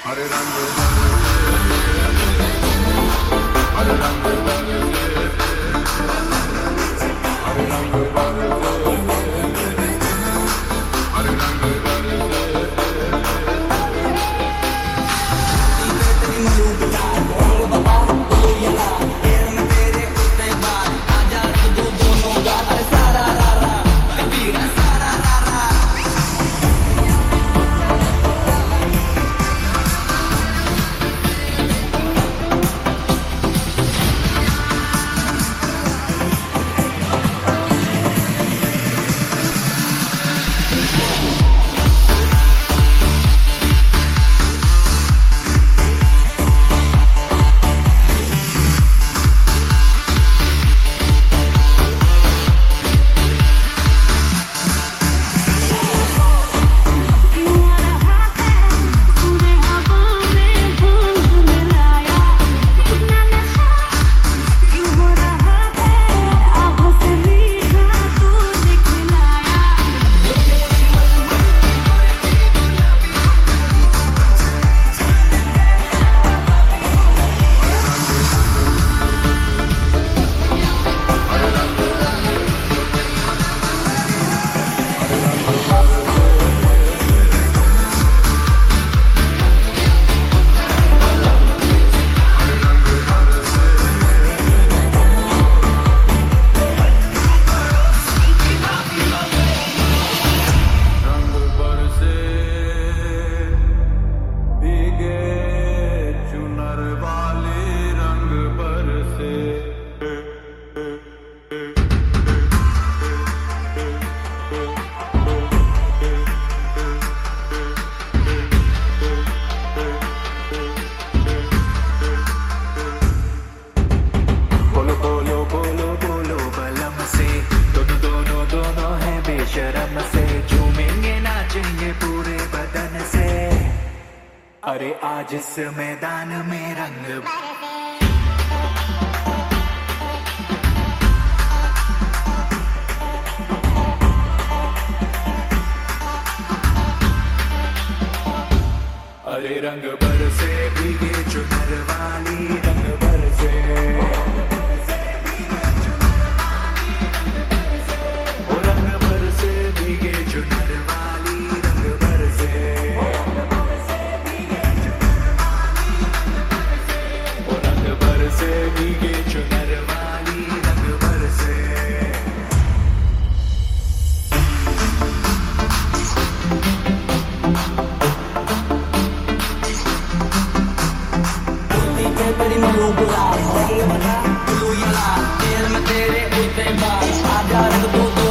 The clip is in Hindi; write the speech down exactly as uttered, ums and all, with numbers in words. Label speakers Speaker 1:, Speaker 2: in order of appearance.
Speaker 1: हरे रंग बरसे, हरे रंग बरसे, हरे रंग बरसे, हरे रंग
Speaker 2: शर्म से झूमेंगे नाचेंगे पूरे बदन से। अरे आज इस मैदान में रंग अरे रंग बरसे भीगे चुनर वाली रंग बरसे
Speaker 3: बड़ी मलूबला, बड़ी बना, तू ये ला, तेरे में तेरे उठे बाल, आजा रंग तू